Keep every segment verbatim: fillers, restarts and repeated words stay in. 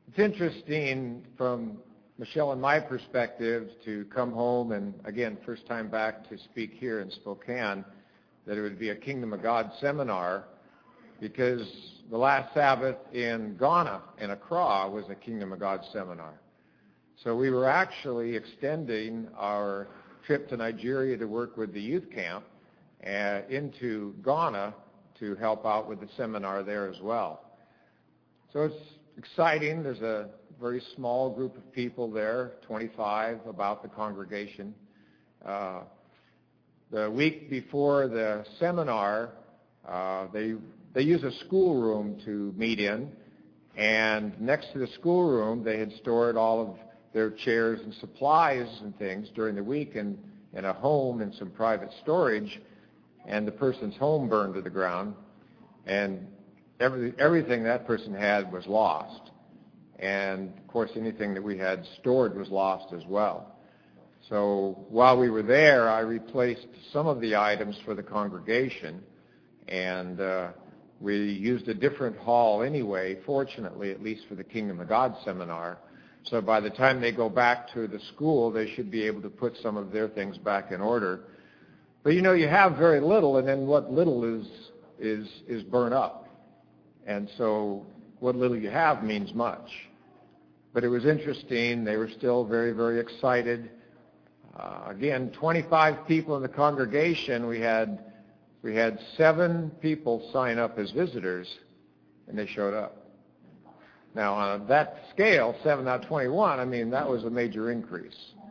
It's interesting from Michelle and my perspective to come home and, again, first time back to speak here in Spokane, that it would be a Kingdom of God seminar, because the last Sabbath in Ghana, in Accra, was a Kingdom of God seminar. So we were actually extending our trip to Nigeria to work with the youth camp uh, into Ghana to help out with the seminar there as well. So it's exciting. There's a very small group of people there, twenty-five, about the congregation. Uh, the week before the seminar, uh, they they use a schoolroom to meet in, and next to the schoolroom, they had stored all of their chairs and supplies and things during the week in, in a home in some private storage, and the person's home burned to the ground, and every, everything that person had was lost. And, of course, anything that we had stored was lost as well. So while we were there, I replaced some of the items for the congregation, and uh, we used a different hall anyway, fortunately, at least for the Kingdom of God seminar. So by the time they go back to the school, they should be able to put some of their things back in order. But, you know, you have very little, and then what little is is is burnt up. And so what little you have means much. But it was interesting. They were still very, very excited. Uh, again, twenty-five people in the congregation. We had we had seven people sign up as visitors, and they showed up. Now, on that scale, seven out of twenty-one, I mean, that was a major increase.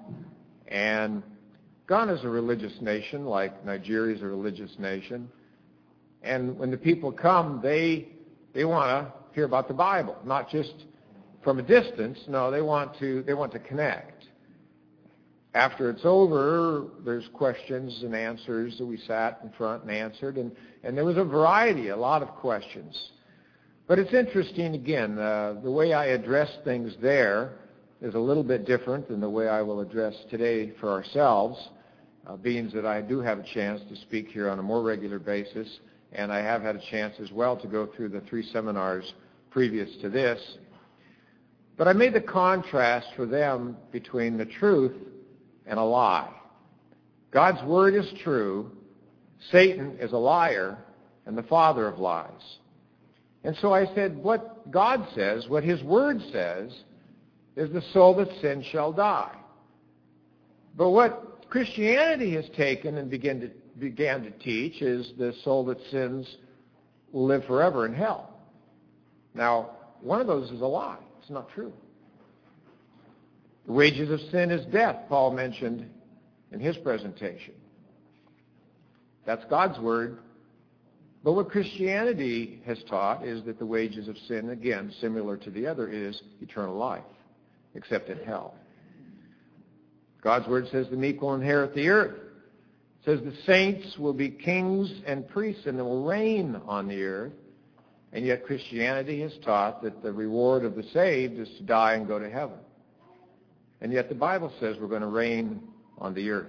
And Ghana is a religious nation, like Nigeria is a religious nation. And when the people come, they they want to hear about the Bible, not just from a distance. No, they want to they want to connect. After it's over, there's questions and answers that we sat in front and answered, and, and there was a variety, a lot of questions. But it's interesting, again, uh, the way I address things there is a little bit different than the way I will address today for ourselves, uh, being that I do have a chance to speak here on a more regular basis, and I have had a chance as well to go through the three seminars previous to this. But I made the contrast for them between the truth and a lie. God's word is true, Satan is a liar, and the father of lies. And so I said, what God says, what his word says, is the soul that sins shall die. But what Christianity has taken and began to, began to teach is the soul that sins will live forever in hell. Now, one of those is a lie. It's not true. The wages of sin is death, Paul mentioned in his presentation. That's God's word. But what Christianity has taught is that the wages of sin, again, similar to the other, is eternal life, except in hell. God's word says the meek will inherit the earth. It says the saints will be kings and priests and they will reign on the earth. And yet Christianity has taught that the reward of the saved is to die and go to heaven. And yet the Bible says we're going to reign on the earth.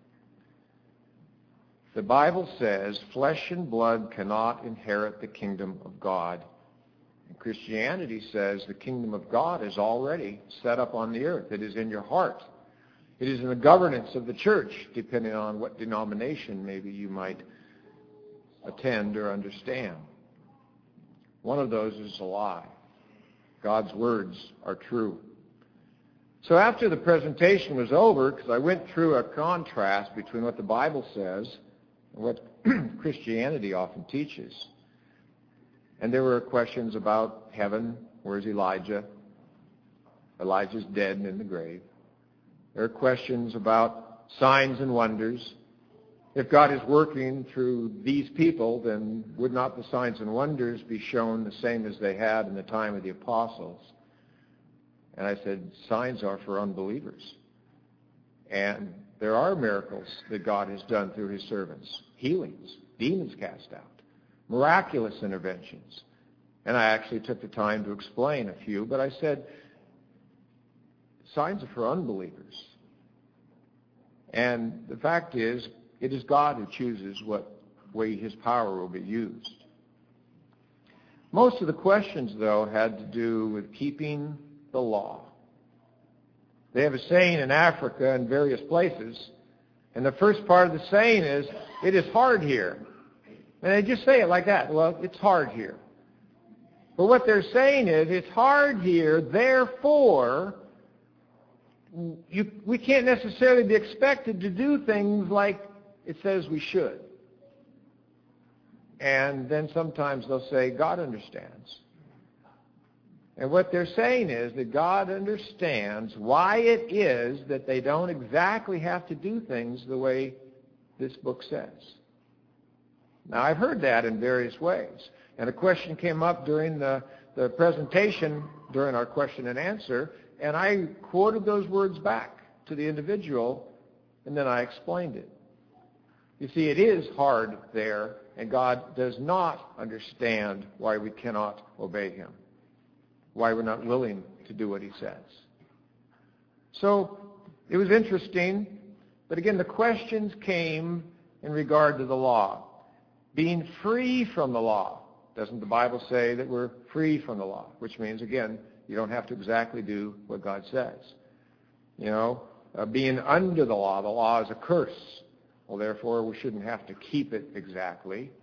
The Bible says flesh and blood cannot inherit the kingdom of God. And Christianity says the kingdom of God is already set up on the earth. It is in your heart. It is in the governance of the church, depending on what denomination maybe you might attend or understand. One of those is a lie. God's words are true. So after the presentation was over, because I went through a contrast between what the Bible says and what Christianity often teaches. And there were questions about heaven. Where's Elijah? Elijah's dead and in the grave. There are questions about signs and wonders. If God is working through these people, then would not the signs and wonders be shown the same as they had in the time of the apostles? And I said, signs are for unbelievers. And there are miracles that God has done through his servants. Healings, demons cast out, miraculous interventions. And I actually took the time to explain a few, but I said, signs are for unbelievers. And the fact is, it is God who chooses what way his power will be used. Most of the questions, though, had to do with keeping the law. They have a saying in Africa and various places, and the first part of the saying is, it is hard here. And they just say it like that. Well, it's hard here. But what they're saying is, it's hard here, therefore, you, we can't necessarily be expected to do things like it says we should. And then sometimes they'll say, God understands. And what they're saying is that God understands why it is that they don't exactly have to do things the way this book says. Now, I've heard that in various ways. And a question came up during the, the presentation, during our question and answer, and I quoted those words back to the individual, and then I explained it. You see, it is hard there, and God does not understand why we cannot obey him, why we're not willing to do what he says. So it was interesting, but again, the questions came in regard to the law. Being free from the law. Doesn't the Bible say that we're free from the law? Which means, again, you don't have to exactly do what God says. You know, uh, being under the law, the law is a curse. Well, therefore, we shouldn't have to keep it exactly.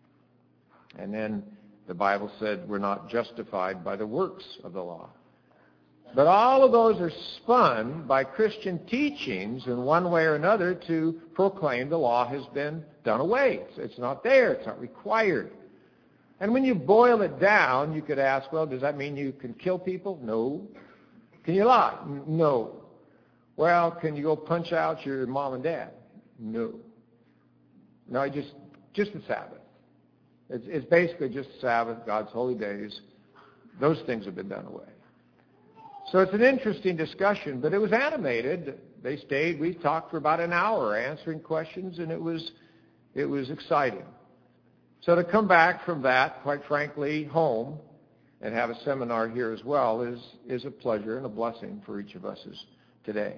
And then the Bible said we're not justified by the works of the law. But all of those are spun by Christian teachings in one way or another to proclaim the law has been done away. It's, it's not there. It's not required. And when you boil it down, you could ask, well, does that mean you can kill people? No. Can you lie? No. Well, can you go punch out your mom and dad? No. No, just just the Sabbath. It's, it's basically just Sabbath, God's holy days. Those things have been done away. So it's an interesting discussion, but it was animated. They stayed. We talked for about an hour answering questions, and it was it was exciting. So to come back from that, quite frankly, home and have a seminar here as well is, is a pleasure and a blessing for each of us today.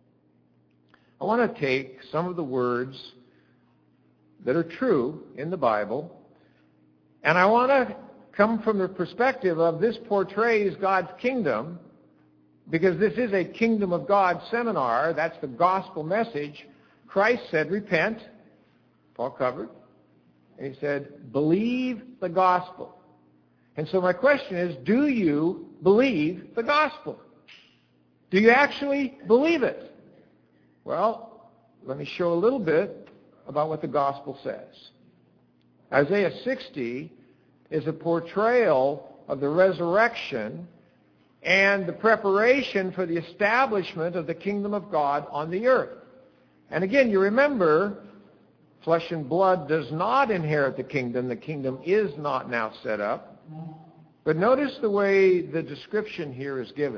I want to take some of the words that are true in the Bible, and I want to come from the perspective of this portrays God's kingdom, because this is a kingdom of God seminar. That's the gospel message. Christ said, repent. Paul covered. And he said, believe the gospel. And so my question is, do you believe the gospel? Do you actually believe it? Well, let me show a little bit about what the gospel says. Isaiah sixty is a portrayal of the resurrection and the preparation for the establishment of the kingdom of God on the earth. And again, you remember, flesh and blood does not inherit the kingdom. The kingdom is not now set up. But notice the way the description here is given.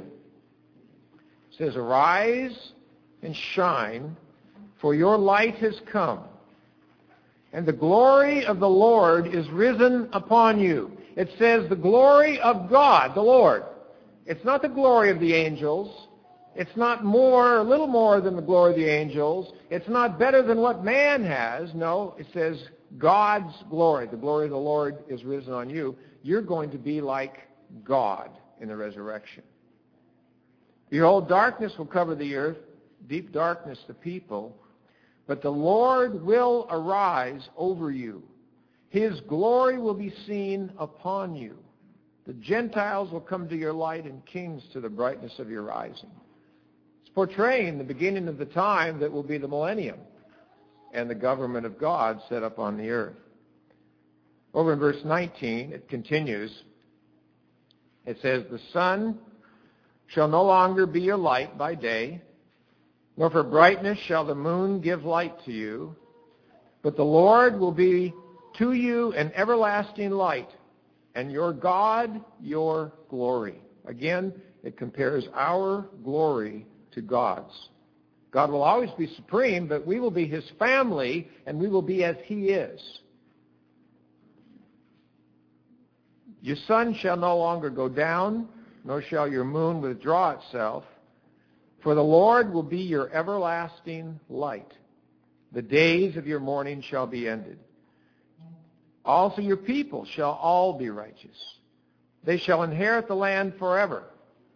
It says, arise and shine, for your light has come, and the glory of the Lord is risen upon you. It says the glory of God, the Lord. It's not the glory of the angels. It's not more, a little more than the glory of the angels. It's not better than what man has. No, it says God's glory. The glory of the Lord is risen on you. You're going to be like God in the resurrection. Behold, darkness will cover the earth, deep darkness the people, but the Lord will arise over you. His glory will be seen upon you. The Gentiles will come to your light, and kings to the brightness of your rising. It's portraying the beginning of the time that will be the millennium and the government of God set up on the earth. Over in verse nineteen, it continues. It says, the sun shall no longer be your light by day, nor for brightness shall the moon give light to you, but the Lord will be to you an everlasting light, and your God your glory. Again, it compares our glory to God's. God will always be supreme, but we will be his family, and we will be as he is. Your sun shall no longer go down, nor shall your moon withdraw itself, for the Lord will be your everlasting light. The days of your mourning shall be ended. Also your people shall all be righteous. They shall inherit the land forever.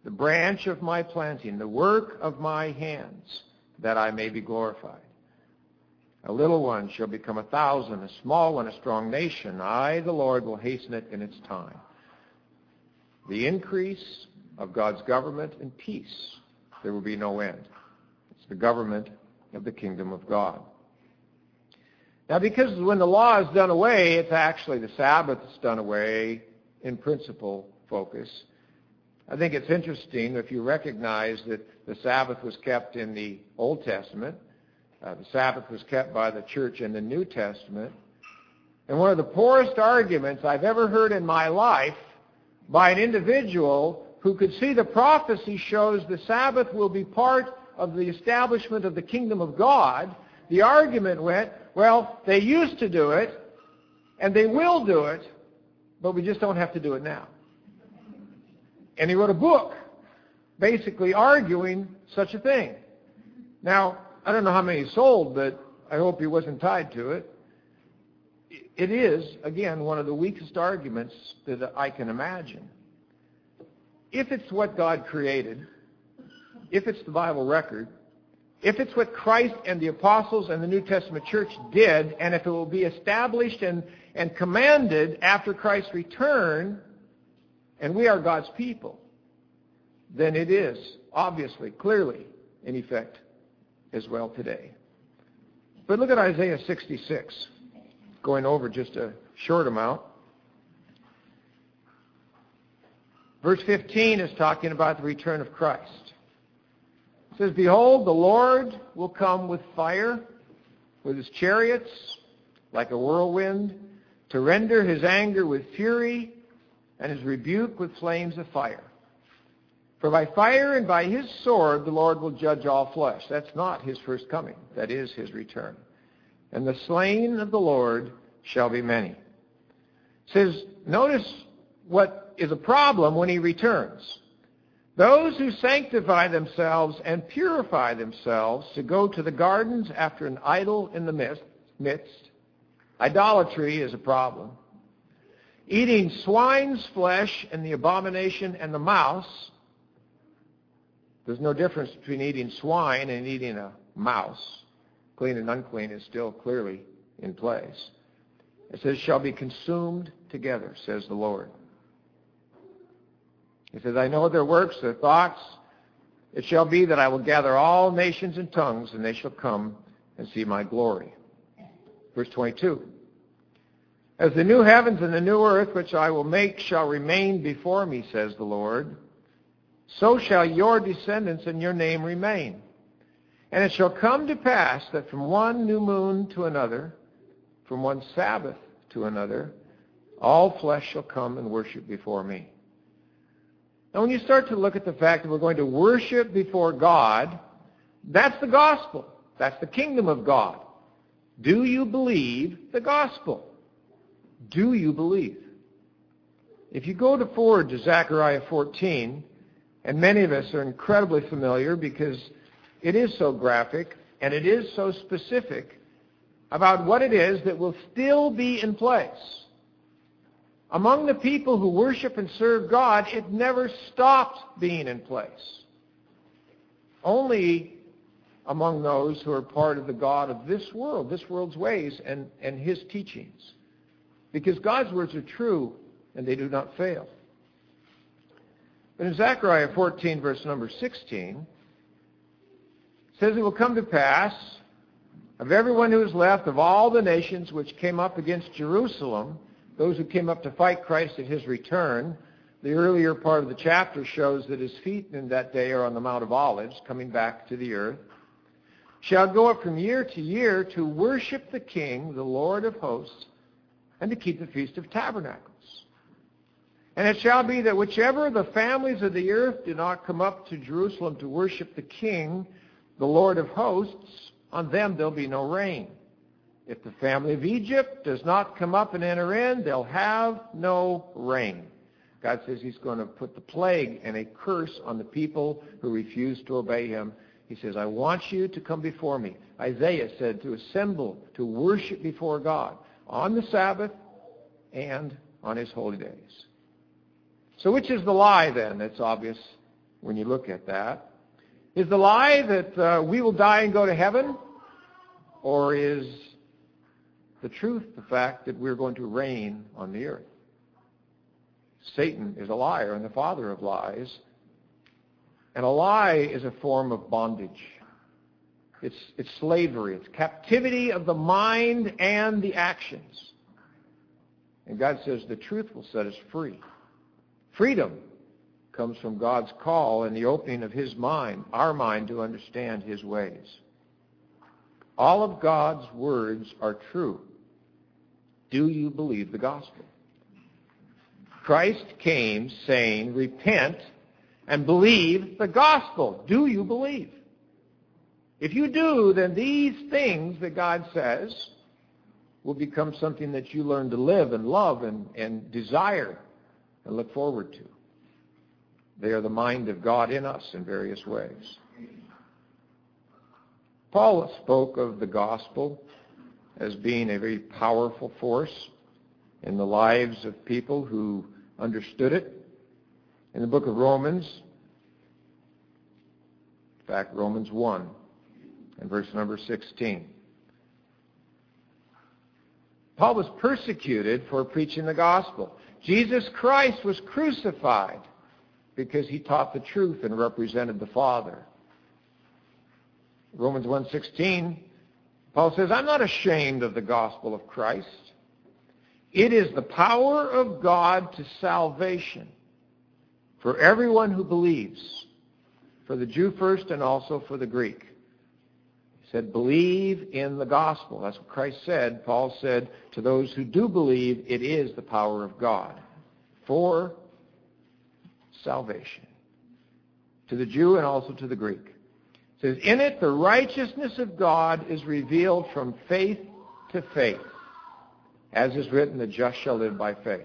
the branch of my planting, the work of my hands, that I may be glorified. A little one shall become a thousand, a small one a strong nation. I, the Lord, will hasten it in its time. The increase of God's government and peace, there will be no end. It's the government of the kingdom of God. Now, because when the law is done away, it's actually the Sabbath that's done away in principal focus. I think it's interesting if you recognize that the Sabbath was kept in the Old Testament. Uh, the Sabbath was kept by the church in the New Testament. And one of the poorest arguments I've ever heard in my life by an individual who could see the prophecy shows the Sabbath will be part of the establishment of the kingdom of God, the argument went, well, they used to do it, and they will do it, but we just don't have to do it now. And he wrote a book basically arguing such a thing. Now, I don't know how many he sold, but I hope he wasn't tied to it. It is, again, one of the weakest arguments that I can imagine. If it's what God created, if it's the Bible record, if it's what Christ and the apostles and the New Testament church did, and if it will be established and, and commanded after Christ's return, and we are God's people, then it is obviously, clearly, in effect as well today. But look at Isaiah sixty-six, going over just a short amount. Verse fifteen is talking about the return of Christ. It says, behold, the Lord will come with fire, with his chariots, like a whirlwind, to render his anger with fury, and his rebuke with flames of fire. For by fire and by his sword the Lord will judge all flesh. That's not his first coming. That is his return. And the slain of the Lord shall be many. It says, notice what is a problem when he returns. Those who sanctify themselves and purify themselves to go to the gardens after an idol in the midst. Idolatry is a problem. Eating swine's flesh and the abomination and the mouse. There's no difference between eating swine and eating a mouse. Clean and unclean is still clearly in place. It says, shall be consumed together, says the Lord. He says, I know their works, their thoughts. It shall be that I will gather all nations and tongues, and they shall come and see my glory. Verse twenty-two. As the new heavens and the new earth which I will make shall remain before me, says the Lord, so shall your descendants and your name remain. And it shall come to pass that from one new moon to another, from one Sabbath to another, all flesh shall come and worship before me. Now, when you start to look at the fact that we're going to worship before God, that's the gospel. That's the kingdom of God. Do you believe the gospel? Do you believe? If you go to forward to Zechariah fourteen, and many of us are incredibly familiar because it is so graphic and it is so specific about what it is that will still be in place. Among the people who worship and serve God, it never stopped being in place. Only among those who are part of the God of this world, this world's ways, and, and his teachings. Because God's words are true, and they do not fail. But in Zechariah fourteen, verse number sixteen, it says, it will come to pass, of everyone who is left, of all the nations which came up against Jerusalem, those who came up to fight Christ at his return. The earlier part of the chapter shows that his feet in that day are on the Mount of Olives, coming back to the earth, shall go up from year to year to worship the King, the Lord of hosts, and to keep the Feast of Tabernacles. And it shall be that whichever of the families of the earth do not come up to Jerusalem to worship the King, the Lord of hosts, on them there'll be no rain. If the family of Egypt does not come up and enter in, they'll have no rain. God says he's going to put the plague and a curse on the people who refuse to obey him. He says, I want you to come before me. Isaiah said to assemble, to worship before God on the Sabbath and on his holy days. So which is the lie then that's obvious when you look at that. Is the lie that uh, we will die and go to heaven? Or is the truth the fact that we're going to reign on the earth? Satan is a liar and the father of lies. And a lie is a form of bondage. It's, it's slavery. It's captivity of the mind and the actions. And God says the truth will set us free. Freedom comes from God's call and the opening of his mind, our mind, to understand his ways. All of God's words are true. Do you believe the gospel? Christ came saying, repent and believe the gospel. Do you believe? If you do, then these things that God says will become something that you learn to live and love and, and desire and look forward to. They are the mind of God in us in various ways. Paul spoke of the gospel as being a very powerful force in the lives of people who understood it. In the book of Romans, in fact, Romans one, and verse number sixteen. Paul was persecuted for preaching the gospel. Jesus Christ was crucified because he taught the truth and represented the Father. Romans one sixteen, Paul says, I'm not ashamed of the gospel of Christ. It is the power of God to salvation for everyone who believes, for the Jew first and also for the Greek. He said, believe in the gospel. That's what Christ said. Paul said, to those who do believe, it is the power of God for salvation, to the Jew and also to the Greek. It says, in it the righteousness of God is revealed from faith to faith. As is written, the just shall live by faith.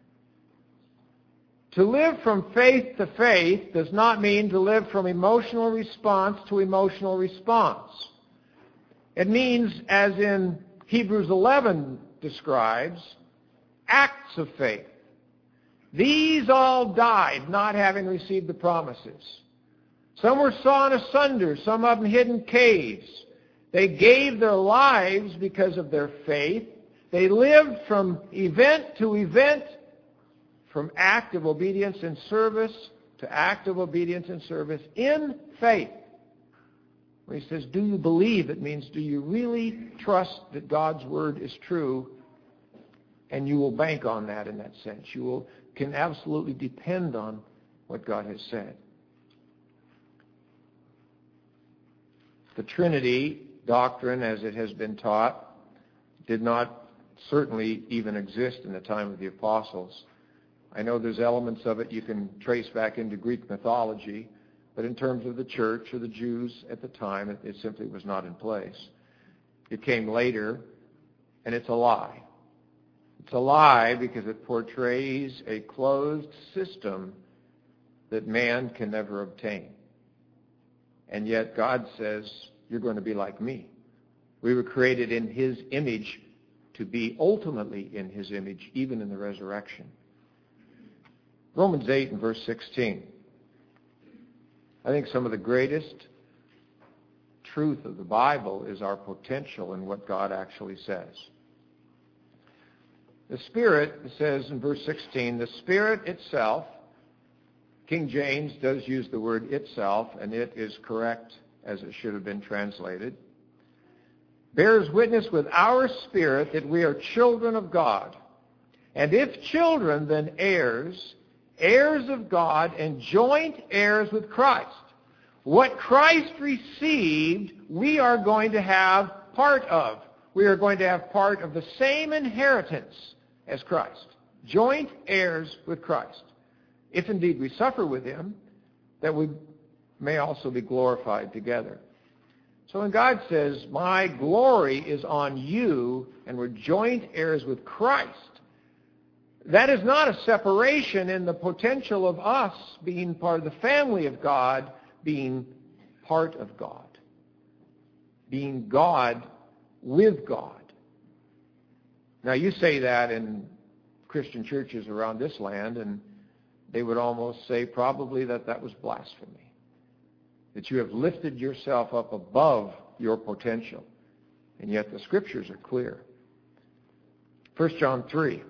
To live from faith to faith does not mean to live from emotional response to emotional response. It means, as in Hebrews eleven describes, acts of faith. These all died, not having received the promises. Some were sawn asunder, some of them hid in caves. They gave their lives because of their faith. They lived from event to event, from act of obedience and service to act of obedience and service in faith. When he says, do you believe, it means, do you really trust that God's word is true? And you will bank on that in that sense. You will can absolutely depend on what God has said. The Trinity doctrine, as it has been taught, did not certainly even exist in the time of the apostles. I know there's elements of it you can trace back into Greek mythology, but in terms of the church or the Jews at the time, it, it simply was not in place. It came later, and it's a lie. It's a lie because it portrays a closed system that man can never obtain. And yet God says, you're going to be like me. We were created in his image to be ultimately in his image, even in the resurrection. Romans eight and verse sixteen. I think some of the greatest truth of the Bible is our potential in what God actually says. The Spirit, it says in verse sixteen, the Spirit itself, King James does use the word itself, and it is correct as it should have been translated, bears witness with our spirit that we are children of God. And if children, then heirs, heirs of God, and joint heirs with Christ. What Christ received, we are going to have part of. We are going to have part of the same inheritance as Christ. Joint heirs with Christ. If indeed we suffer with him, that we may also be glorified together. So when God says, my glory is on you, and we're joint heirs with Christ, that is not a separation in the potential of us being part of the family of God, being part of God, being God with God. Now you say that in Christian churches around this land, and they would almost say probably that that was blasphemy, that you have lifted yourself up above your potential. And yet the Scriptures are clear. First John three,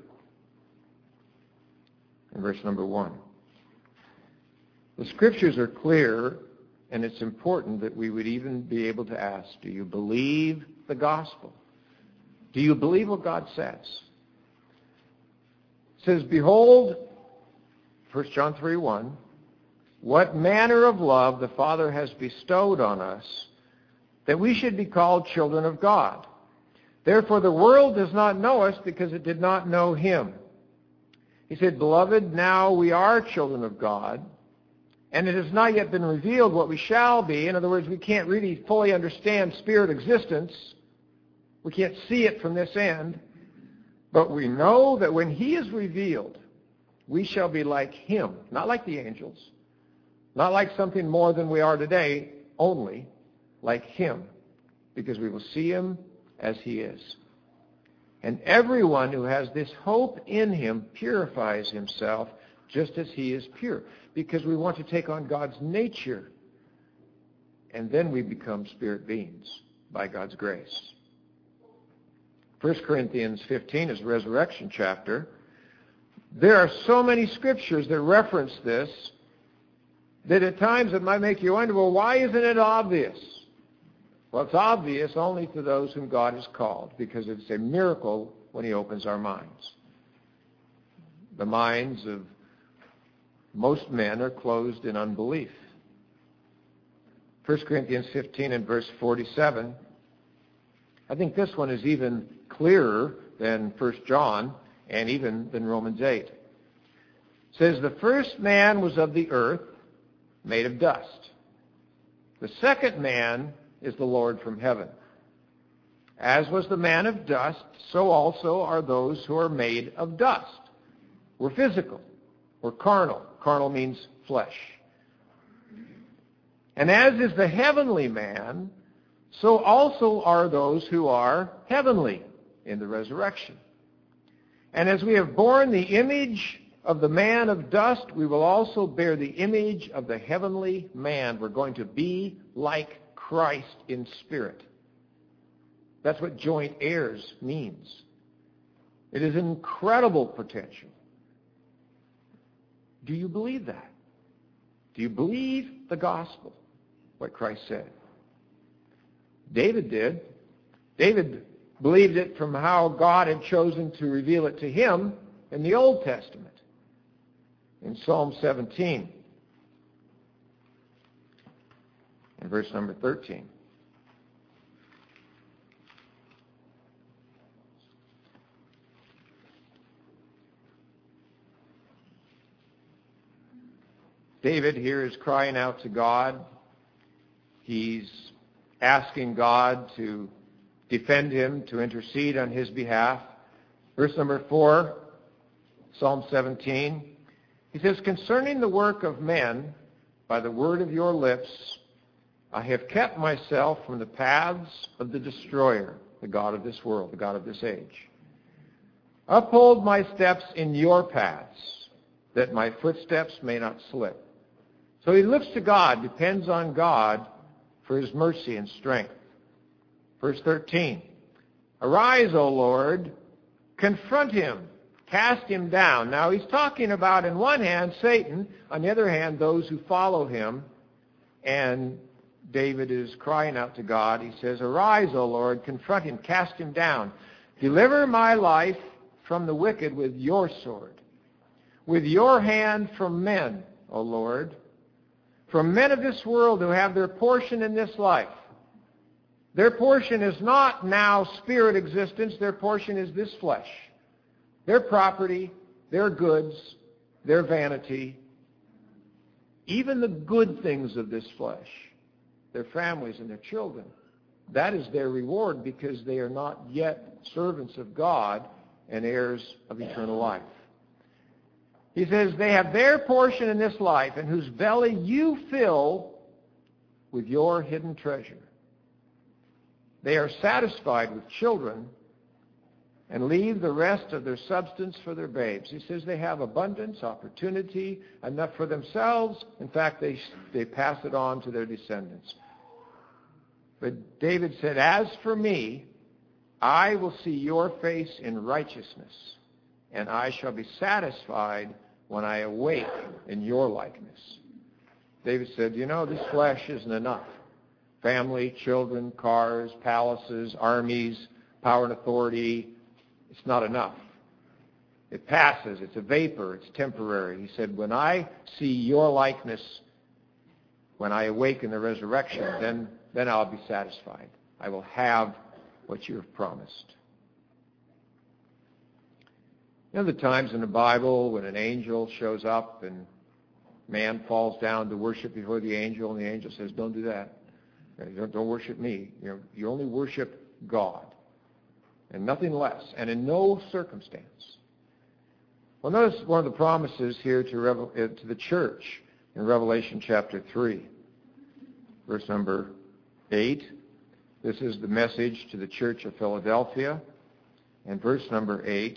and verse number one. The Scriptures are clear, and it's important that we would even be able to ask, do you believe the gospel? Do you believe what God says? It says, behold, First John three one, what manner of love the Father has bestowed on us, that we should be called children of God. Therefore the world does not know us because it did not know him. He said, beloved, now we are children of God, and it has not yet been revealed what we shall be. In other words, we can't really fully understand spirit existence. We can't see it from this end. But we know that when he is revealed, we shall be like him, not like the angels, not like something more than we are today, only like him, because we will see him as he is. And everyone who has this hope in him purifies himself just as he is pure, because we want to take on God's nature, and then we become spirit beings by God's grace. First Corinthians fifteen is a resurrection chapter. There are so many scriptures that reference this that at times it might make you wonder, well, why isn't it obvious? Well, it's obvious only to those whom God has called, because it's a miracle when he opens our minds. The minds of most men are closed in unbelief. First Corinthians fifteen and verse forty-seven. I think this one is even clearer than First John and even than Romans eight. It says, the first man was of the earth, made of dust. The second man is the Lord from heaven. As was the man of dust, so also are those who are made of dust. We're physical. We're carnal. Carnal means flesh. And as is the heavenly man, so also are those who are heavenly in the resurrection. And as we have borne the image of the man of dust, we will also bear the image of the heavenly man. We're going to be like Christ in spirit. That's what joint heirs means. It is an incredible potential. Do you believe that? Do you believe the gospel, what Christ said? David did. David believed it from how God had chosen to reveal it to him in the Old Testament. In Psalm seventeen, and verse number thirteen. David here is crying out to God. He's asking God to defend him, to intercede on his behalf. Verse number four, Psalm seventeen. He says, concerning the work of men, by the word of your lips, I have kept myself from the paths of the destroyer, the God of this world, the God of this age. Uphold my steps in your paths, that my footsteps may not slip. So he looks to God, depends on God for his mercy and strength. Verse thirteen, arise, O Lord, confront him, cast him down. Now he's talking about, in one hand, Satan, on the other hand, those who follow him. And David is crying out to God. He says, arise, O Lord, confront him, cast him down. Deliver my life from the wicked with your sword, with your hand from men, O Lord, from men of this world who have their portion in this life. Their portion is not now spirit existence. Their portion is this flesh. Their property, their goods, their vanity, even the good things of this flesh, their families and their children, that is their reward, because they are not yet servants of God and heirs of eternal life. He says, they have their portion in this life, in whose belly you fill with your hidden treasure. They are satisfied with children, and leave the rest of their substance for their babes. He says they have abundance, opportunity, enough for themselves. In fact, they, they pass it on to their descendants. But David said, as for me, I will see your face in righteousness, and I shall be satisfied when I awake in your likeness. David said, you know, this flesh isn't enough. Family, children, cars, palaces, armies, power and authority, it's not enough. It passes. It's a vapor. It's temporary. He said, when I see your likeness, when I awake in the resurrection, then, then I'll be satisfied. I will have what you have promised. You know the times in the Bible when an angel shows up and man falls down to worship before the angel, and the angel says, don't do that. Don't, don't worship me. You know, you only worship God. And nothing less, and in no circumstance. Well, notice one of the promises here to, Revel- to the church in Revelation chapter three, verse number eight. This is the message to the church of Philadelphia. And verse number eight,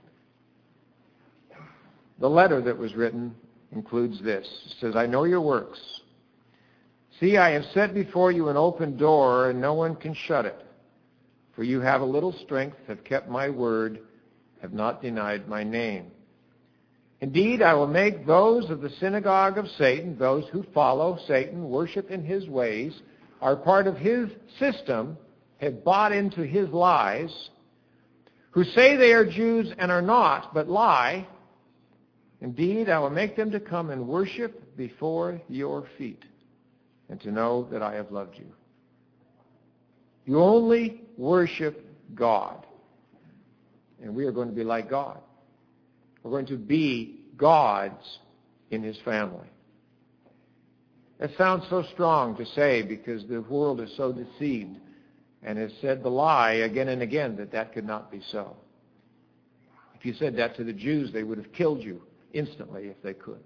the letter that was written includes this. It says, I know your works. See, I have set before you an open door, and no one can shut it. For you have a little strength, have kept my word, have not denied my name. Indeed, I will make those of the synagogue of Satan, those who follow Satan, worship in his ways, are part of his system, have bought into his lies, who say they are Jews and are not, but lie. Indeed, I will make them to come and worship before your feet, and to know that I have loved you. You only worship God. And we are going to be like God. We're going to be gods in his family. That sounds so strong to say because the world is so deceived and has said the lie again and again that that could not be so. If you said that to the Jews, they would have killed you instantly if they could.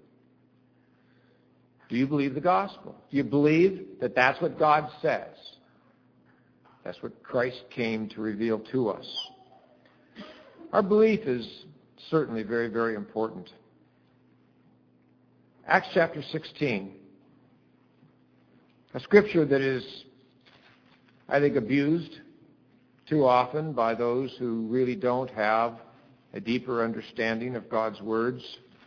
Do you believe the gospel? Do you believe that that's what God says? That's what Christ came to reveal to us. Our belief is certainly very, very important. Acts chapter sixteen, a scripture that is, I think, abused too often by those who really don't have a deeper understanding of God's words.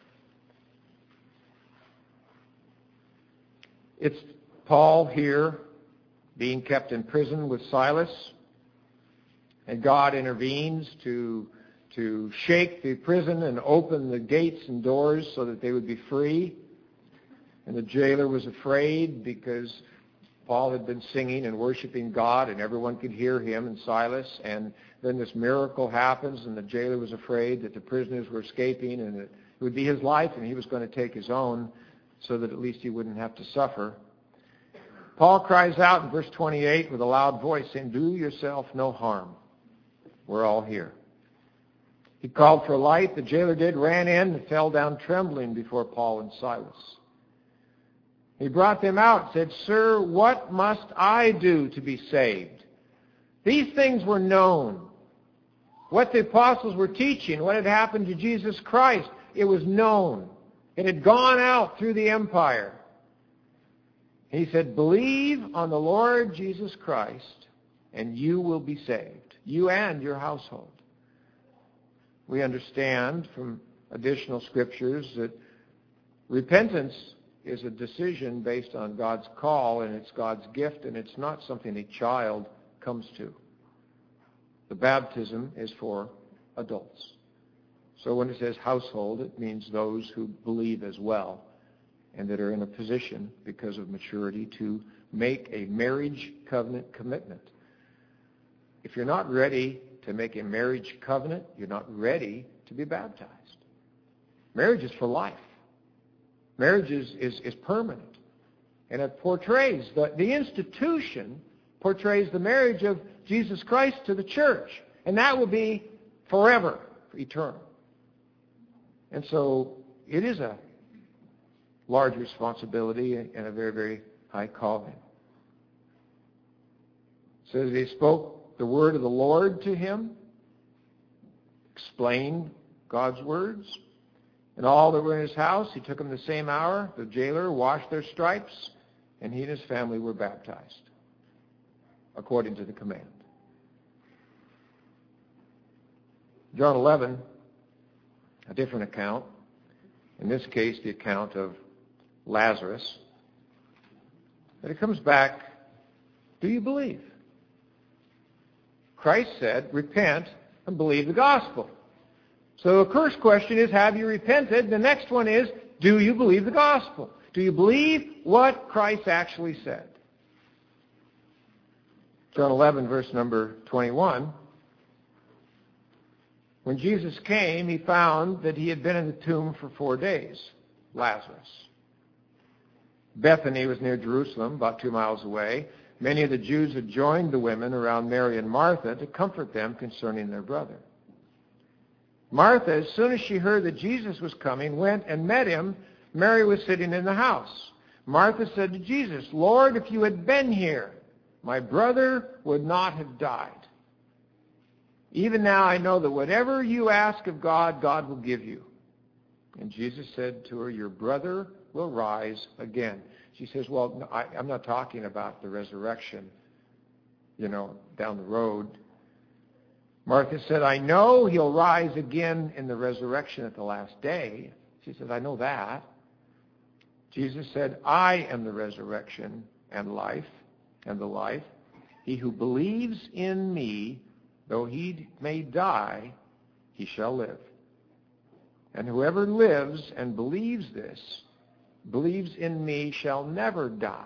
It's Paul here being kept in prison with Silas, and God intervenes to, to shake the prison and open the gates and doors so that they would be free. And the jailer was afraid because Paul had been singing and worshiping God, and everyone could hear him and Silas. And then this miracle happens, and the jailer was afraid that the prisoners were escaping, and it would be his life, and he was going to take his own so that at least he wouldn't have to suffer. Paul cries out in verse twenty-eight with a loud voice, saying, do yourself no harm. We're all here. He called for light. The jailer did, ran in, and fell down trembling before Paul and Silas. He brought them out and said, sir, what must I do to be saved? These things were known. What the apostles were teaching, what had happened to Jesus Christ, it was known. It had gone out through the empire. He said, believe on the Lord Jesus Christ, and you will be saved, you and your household. We understand from additional scriptures that repentance is a decision based on God's call, and it's God's gift, and it's not something a child comes to. The baptism is for adults. So when it says household, it means those who believe as well, and that are in a position, because of maturity, to make a marriage covenant commitment. If you're not ready to make a marriage covenant, you're not ready to be baptized. Marriage is for life. Marriage is, is, is permanent. And it portrays, the, the institution portrays the marriage of Jesus Christ to the church. And that will be forever, eternal. And so it is a large responsibility and a very, very high calling. It says he spoke the word of the Lord to him. explained God's words. And all that were in his house, he took them the same hour. The jailer washed their stripes, and he and his family were baptized, according to the command. John eleven, a different account. In this case, the account of Lazarus. But it comes back, do you believe? Christ said, repent and believe the gospel. So the first question is, have you repented? The next one is, do you believe the gospel? Do you believe what Christ actually said? John eleven, verse number twenty-one. When Jesus came, he found that he had been in the tomb for four days, Lazarus. Bethany was near Jerusalem, about two miles away. Many of the Jews had joined the women around Mary and Martha to comfort them concerning their brother. Martha, as soon as she heard that Jesus was coming, went and met him. Mary was sitting in the house. Martha said to Jesus, Lord, if you had been here, my brother would not have died. Even now I know that whatever you ask of God, God will give you. And Jesus said to her, your brother will rise again. She says, well, no, I, I'm not talking about the resurrection, you know, down the road. Martha said, I know he'll rise again in the resurrection at the last day. She said, I know that. Jesus said, I am the resurrection and life and the life. He who believes in me, though he may die, he shall live. And whoever lives and believes this, believes in me, shall never die,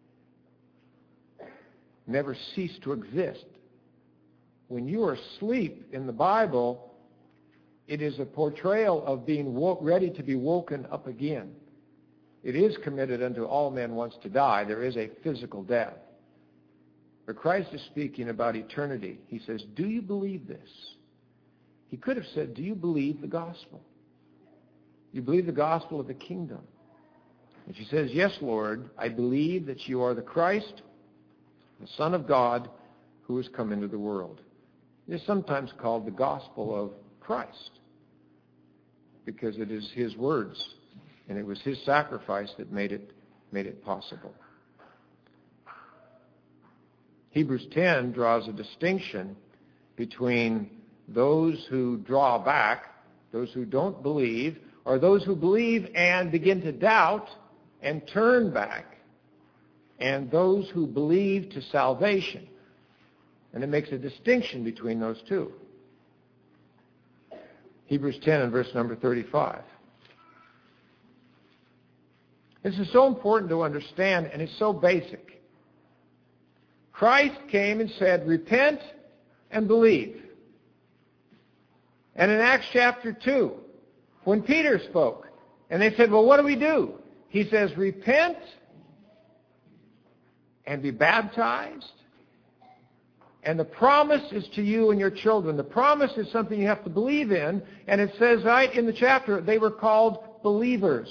never cease to exist. When you are asleep in the Bible, it is a portrayal of being woke, ready to be woken up again. It is committed unto all men once to die. There is a physical death. But Christ is speaking about eternity. He says, do you believe this? He could have said, do you believe the gospel? You believe the gospel of the kingdom? And she says, yes, Lord, I believe that you are the Christ, the Son of God, who has come into the world. It is sometimes called the gospel of Christ because it is his words, and it was his sacrifice that made it, made it possible. Hebrews ten draws a distinction between those who draw back, those who don't believe, or those who believe and begin to doubt and turn back, and those who believe to salvation. And it makes a distinction between those two. Hebrews ten and verse number thirty-five. This is so important to understand, and it's so basic. Christ came and said, repent and believe. And in Acts chapter two, when Peter spoke, and they said, well, what do we do? He says, repent and be baptized. And the promise is to you and your children. The promise is something you have to believe in. And it says right in the chapter, they were called believers.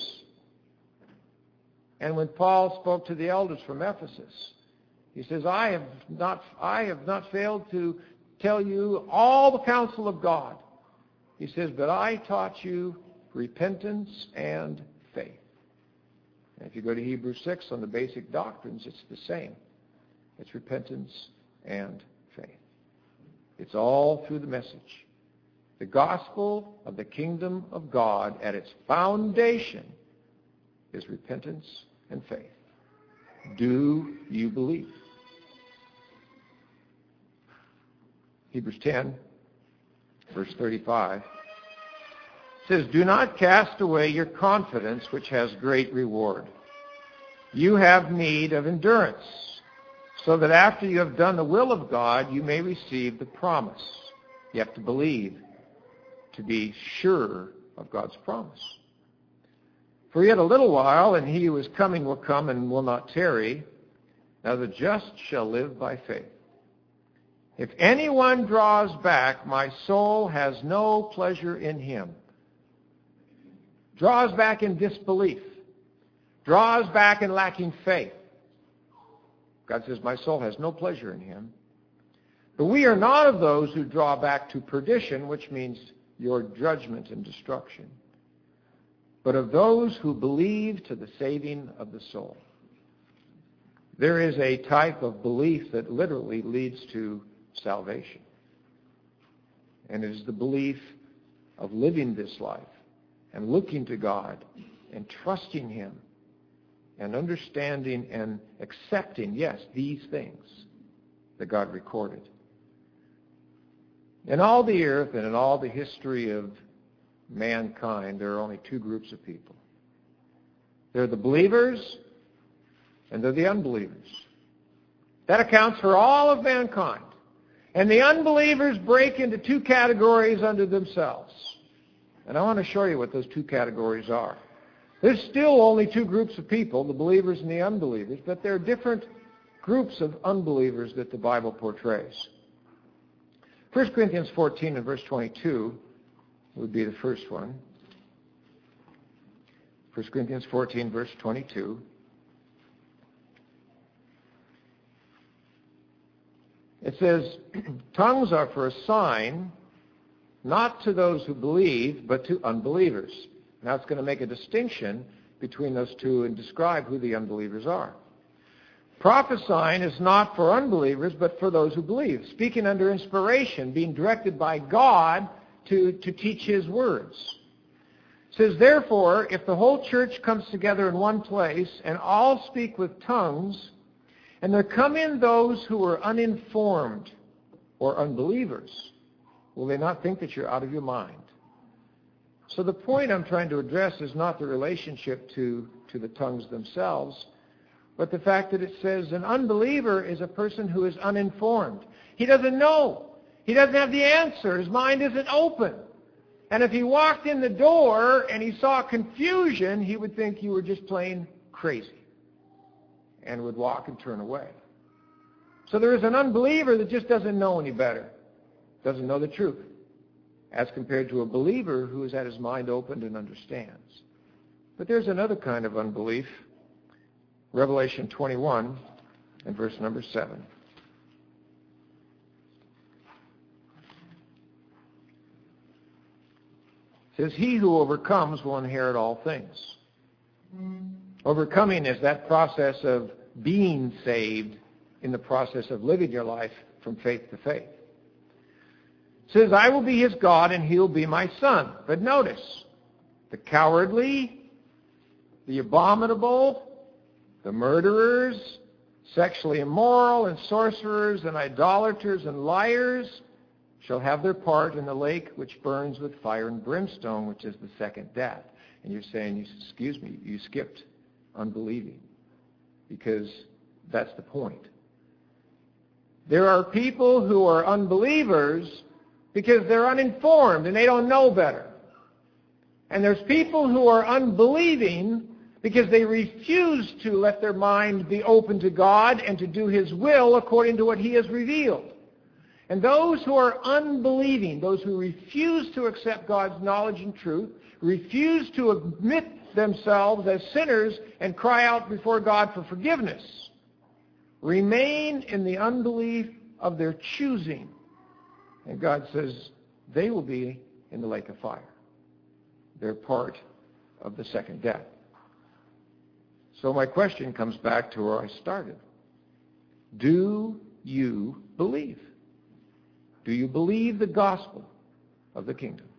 And when Paul spoke to the elders from Ephesus, he says, I have not, I have not failed to tell you all the counsel of God. He says, but I taught you repentance and faith. And if you go to Hebrews six on the basic doctrines, it's the same. It's repentance and faith. It's all through the message. The gospel of the kingdom of God at its foundation is repentance and faith. Do you believe? Hebrews ten, verse thirty-five, says, do not cast away your confidence, which has great reward. You have need of endurance, so that after you have done the will of God, you may receive the promise. You have to believe to be sure of God's promise. For yet a little while, and he who is coming will come and will not tarry. Now the just shall live by faith. If anyone draws back, my soul has no pleasure in him. Draws back in disbelief. Draws back in lacking faith. God says, my soul has no pleasure in him. But we are not of those who draw back to perdition, which means your judgment and destruction, but of those who believe to the saving of the soul. There is a type of belief that literally leads to salvation. And it is the belief of living this life and looking to God and trusting Him and understanding and accepting, yes, these things that God recorded. In all the earth and in all the history of mankind, there are only two groups of people. They're the believers and they're the unbelievers. That accounts for all of mankind. And the unbelievers break into two categories unto themselves. And I want to show you what those two categories are. There's still only two groups of people, the believers and the unbelievers, but there are different groups of unbelievers that the Bible portrays. First Corinthians fourteen and verse twenty-two would be the first one. First Corinthians fourteen, verse twenty-two. It says, tongues are for a sign, not to those who believe, but to unbelievers. Now it's going to make a distinction between those two and describe who the unbelievers are. Prophesying is not for unbelievers, but for those who believe. Speaking under inspiration, being directed by God to, to teach His words. It says, therefore, if the whole church comes together in one place and all speak with tongues, and there come in those who are uninformed or unbelievers, will they not think that you're out of your mind? So the point I'm trying to address is not the relationship to, to the tongues themselves, but the fact that it says an unbeliever is a person who is uninformed. He doesn't know. He doesn't have the answer. His mind isn't open. And if he walked in the door and he saw confusion, he would think you were just plain crazy and would walk and turn away. So there is an unbeliever that just doesn't know any better, doesn't know the truth, as compared to a believer who has had his mind opened and understands. But there's another kind of unbelief. Revelation twenty-one and verse number seven. It says, he who overcomes will inherit all things. Overcoming is that process of being saved in the process of living your life from faith to faith. It says, I will be his God and he'll be my son. But notice, the cowardly, the abominable, the murderers, sexually immoral and sorcerers and idolaters and liars shall have their part in the lake which burns with fire and brimstone, which is the second death. And you're saying, excuse me, you skipped unbelieving, because that's the point. There are people who are unbelievers because they're uninformed and they don't know better. And there's people who are unbelieving because they refuse to let their mind be open to God and to do His will according to what He has revealed. And those who are unbelieving, those who refuse to accept God's knowledge and truth, refuse to admit themselves as sinners and cry out before God for forgiveness, remain in the unbelief of their choosing. And God says they will be in the lake of fire. They're part of the second death. So my question comes back to where I started. Do you believe? Do you believe the gospel of the kingdom?